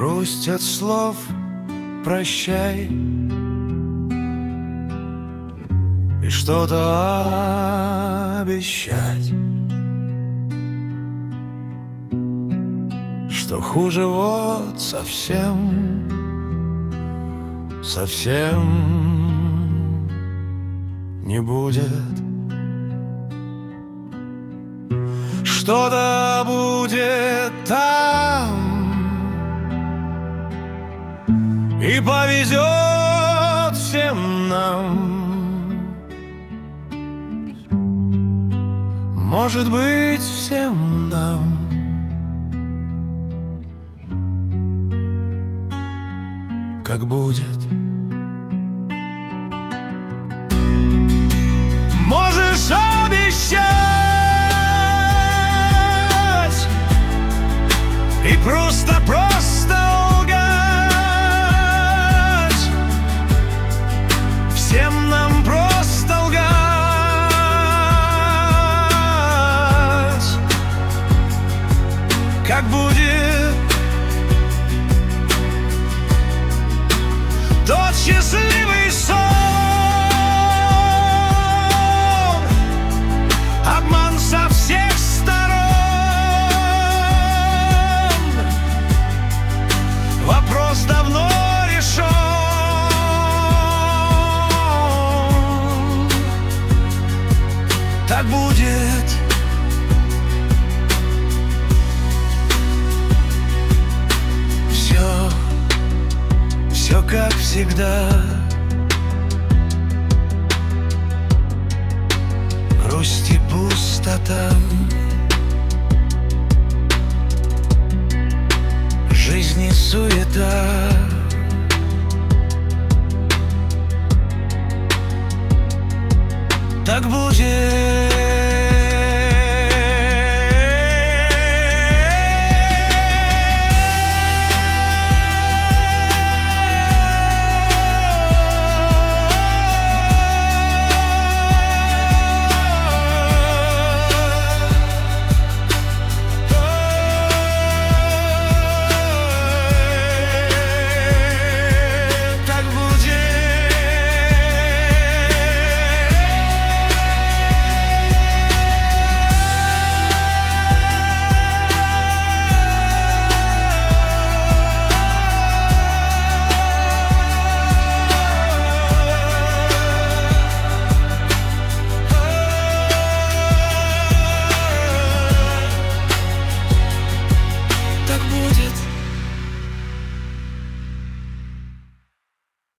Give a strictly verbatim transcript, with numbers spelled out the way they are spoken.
Грусть от слов «прощай» и что-то обещать, что хуже вот совсем, совсем не будет. Что-то будет там, и повезет всем нам. Может быть, всем нам. Как будет. Можешь обещать и просто-просто лгать, всем нам просто лгать. Как будет тот счастливый сон, обман со всех сторон. Вопрос давно решен. Так будет. Все, все как всегда. Грусть и пустота. Жизнь и суета. Так будет.